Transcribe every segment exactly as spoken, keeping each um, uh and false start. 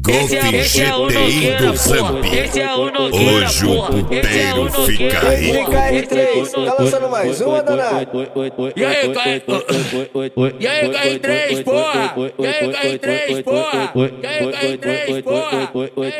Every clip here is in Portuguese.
Golf G T I do Zamp. Hoje o puteiro fica rico. K R três, tá lançando mais uma, danado? E aí, K R três? E aí, K R três, porra? E aí, K R três, porra? E aí, K R três, porra?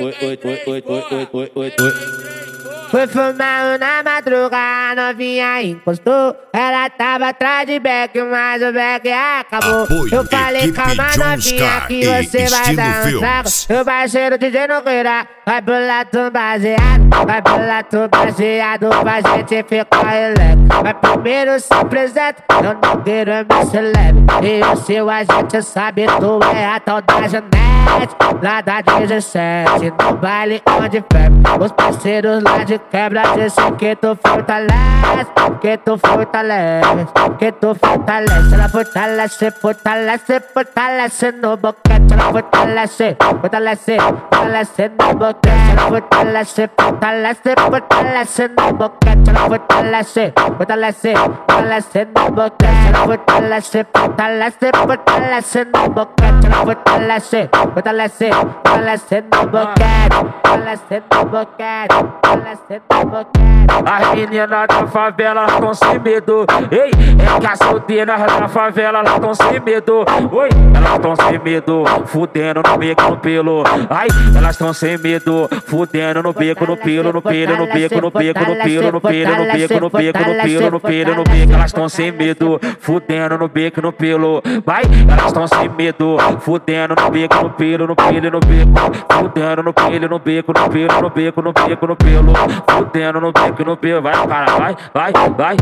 Foi fumar na madruga, a novinha encostou. Ela tava atrás de Beck, mas o Beck acabou. Apoio, eu falei, calma Jones novinha, Car que e você vai Estilo dar um Filmes. trago. Meu parceiro D J Nogueira vai pular tu baseado. Vai pular tu baseado pra gente ficar relax. Mas primeiro se apresenta, eu não quero me celebra. E o seu agente sabe, tu é a tal da Janete. Lá da dezessete, no baile onde febre. Os parceiros lá de quebra dizem que tu fortalece, que tu fortalece, que tu fortalece. Ela fortalece, fortalece, fortalece no boquete. Ela fortalece, fortalece, fortalece no boquete. Ela fortalece, fortalece, fortalece no boquete. Ela fortalece, fortalece, fortalece no boquete. Ela fortalece, fortalece, fortalece no boquete. Ela fortalece, fortalece, fortalece no boquete. Fortalece no boquete, fortalece no boquete. As meninas da favela tão sem medo. Ei, é que as solteiras da favela elas tão sem medo. Oi, elas tão sem medo, fudendo no beco, no pelo. Ai, elas tão sem medo, fudendo no beco, no pelo, no pelo, no beco, no beco, no pelo, no pelo, no beco, no beco, no pelo, no pelo, no beco. Elas tão sem medo, fudendo no beco, no pelo. Vai, elas tão sem medo, fudendo no beco, no pelo, no pelo, no beco. Fudendo no pelo, no beco, no pelo, no beco, no beco, no pelo. Fudendo no beco, no pelo. Vai, cara, vai, vai, vai.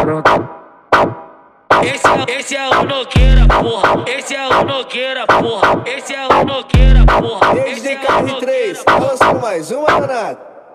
Esse é, esse é o Nogueira, porra. Esse é o Nogueira, porra. Esse é o Nogueira, porra. Desde K R três, tá lançando mais uma, danado?